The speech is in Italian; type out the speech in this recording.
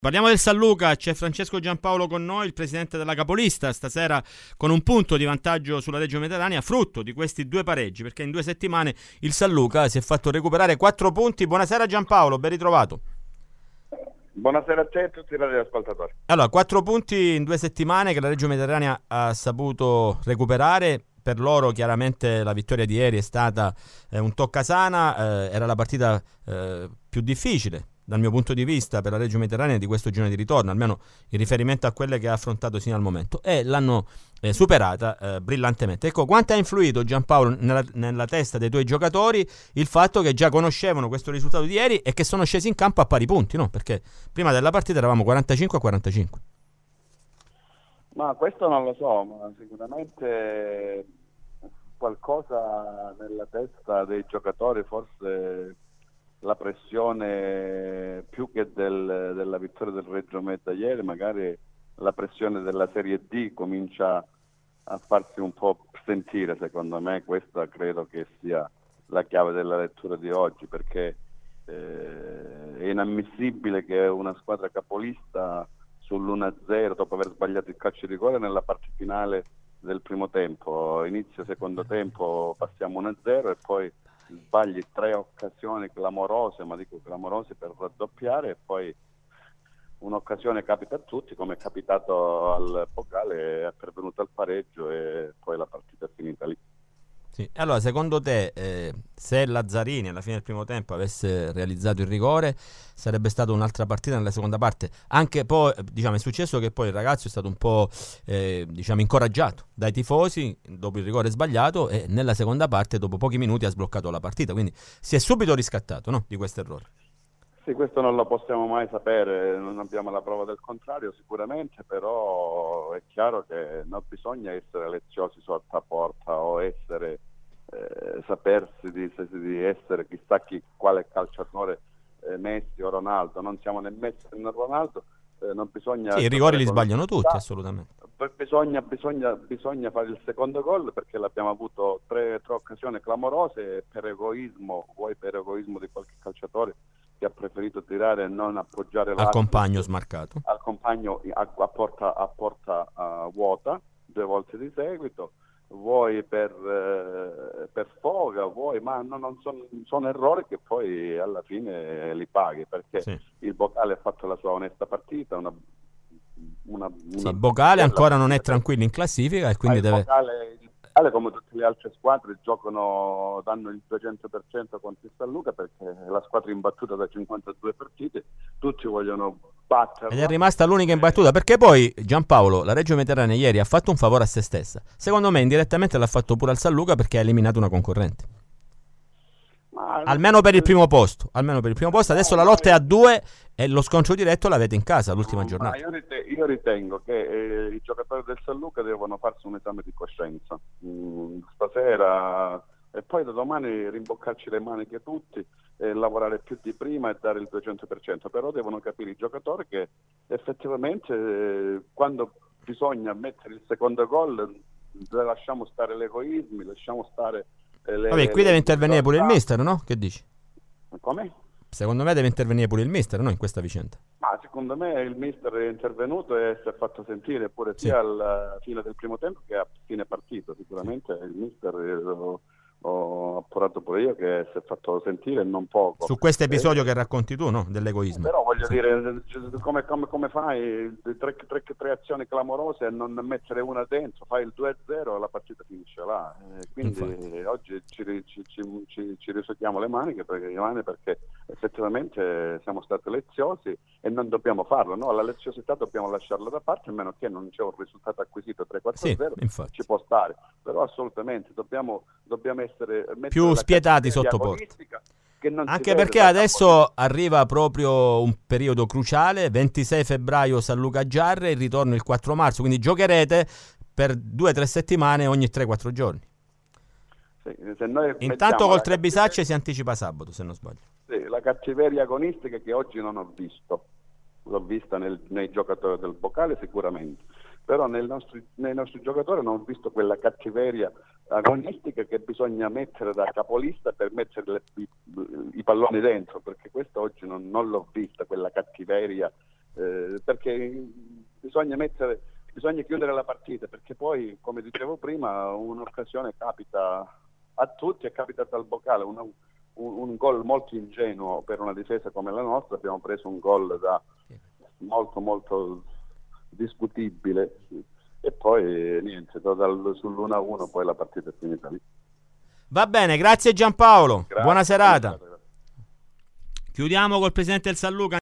Parliamo del San Luca, c'è Francesco Giampaolo con noi, il presidente della capolista, stasera con un punto di vantaggio sulla Reggio Mediterranea, frutto di questi due pareggi, perché in 2 settimane il San Luca si è fatto recuperare 4 punti. Buonasera Giampaolo, ben ritrovato. Buonasera a te e a tutti i radioascoltatori. Allora, 4 punti in 2 settimane che la Reggio Mediterranea ha saputo recuperare. Per loro chiaramente la vittoria di ieri è stata un toccasana, era la partita più difficile dal mio punto di vista per la Reggio Mediterranea di questo girone di ritorno, almeno in riferimento a quelle che ha affrontato sino al momento, e l'hanno superata brillantemente. Ecco, quanto ha influito Giampaolo nella testa dei tuoi giocatori il fatto che già conoscevano questo risultato di ieri e che sono scesi in campo a pari punti, no? Perché prima della partita eravamo 45-45. Ma questo non lo so, ma sicuramente qualcosa nella testa dei giocatori, forse la pressione più che della vittoria del Reggio Meta ieri, magari la pressione della Serie D comincia a farsi un po' sentire. Secondo me questa credo che sia la chiave della lettura di oggi, perché è inammissibile che una squadra capolista sull'1-0 dopo aver sbagliato il calcio di rigore nella parte finale del primo tempo, inizio secondo tempo passiamo 1-0 e poi sbagli 3 occasioni clamorose, ma dico clamorose per raddoppiare, e poi un'occasione capita a tutti, come è capitato al Pokal, è pervenuto al pareggio e poi la partita è finita lì. Sì. Allora, secondo te, se Lazzarini alla fine del primo tempo avesse realizzato il rigore, sarebbe stata un'altra partita nella seconda parte? Anche poi, diciamo, è successo che poi il ragazzo è stato un po', incoraggiato dai tifosi dopo il rigore sbagliato, e nella seconda parte, dopo pochi minuti, ha sbloccato la partita. Quindi si è subito riscattato, no? Di questo errore. Sì, questo non lo possiamo mai sapere, non abbiamo la prova del contrario sicuramente, però è chiaro che non bisogna essere leziosi sotto a porta o essere sapersi di essere chissà quale calciatore, Messi o Ronaldo. Non siamo né Messi né Ronaldo, non bisogna... Sì, i rigori li sbagliano tutti, assolutamente. Bisogna fare il secondo gol, perché l'abbiamo avuto tre occasioni clamorose, per egoismo di qualche calciatore che ha preferito tirare e non appoggiare al compagno smarcato, al compagno a porta vuota 2 volte di seguito, vuoi per foga, ma non sono errori che poi alla fine li paghi, perché sì. Il Bocale ha fatto la sua onesta partita, il Bocale ancora non è tranquillo in classifica e quindi deve... Il Bocale, come tutte le altre squadre, danno il 200% contro il San Luca, perché è la squadra imbattuta da 52 partite, tutti vogliono batterla. Ed è rimasta l'unica imbattuta, perché poi Giampaolo, la Reggio Mediterranea ieri ha fatto un favore a se stessa. Secondo me indirettamente l'ha fatto pure al San Luca, perché ha eliminato una concorrente. Almeno per il primo posto. Adesso la lotta è a 2 e lo scontro diretto l'avete in casa l'ultima giornata. Io ritengo che i giocatori del San Luca devono farsi un esame di coscienza stasera, e poi da domani rimboccarci le maniche tutti e lavorare più di prima e dare il 200%. Però devono capire i giocatori che effettivamente quando bisogna mettere il secondo gol lasciamo stare gli egoismi, lasciamo stare Vabbè, qui deve intervenire pure il mister, no? Che dici? Come? Secondo me deve intervenire pure il mister, no? In questa vicenda. Ma secondo me il mister è intervenuto e si è fatto sentire pure sia alla fine del primo tempo che a fine partita. Sicuramente il mister ho appurato pure io che si è fatto sentire non poco. Su questo episodio che racconti tu, no? Dell'egoismo. Però voglio dire, come fai tre azioni clamorose e non mettere una dentro? Fai il 2-0 e la partita finisce là. Quindi infatti, oggi ci risottiamo le maniche perché effettivamente siamo stati leziosi e non dobbiamo farlo, no? La leziosità dobbiamo lasciarla da parte, a meno che non c'è un risultato acquisito 3-4-0, ci può stare. Però assolutamente dobbiamo essere più spietati sotto porta, anche perché adesso arriva proprio un periodo cruciale, 26 febbraio San Luca Giarre, il ritorno il 4 marzo, quindi giocherete per 2-3 settimane ogni 3-4 giorni. Sì, se noi intanto col Trebisacce si anticipa sabato, se non sbaglio. Sì, la cattiveria agonistica che oggi non ho visto, l'ho vista nei giocatori del Bocale sicuramente, però nei nostri giocatori non ho visto quella cattiveria agonistica che bisogna mettere da capolista per mettere i palloni dentro, perché questo oggi non l'ho vista, quella cattiveria perché bisogna chiudere la partita, perché poi, come dicevo prima, un'occasione capita a tutti, è capitato al Boccale, un gol molto ingenuo per una difesa come la nostra. Abbiamo preso un gol molto molto discutibile, e poi niente, sull'1-1 poi la partita è finita lì. Va bene, grazie Giampaolo, Grazie, buona serata. grazie. Chiudiamo col presidente del San Luca.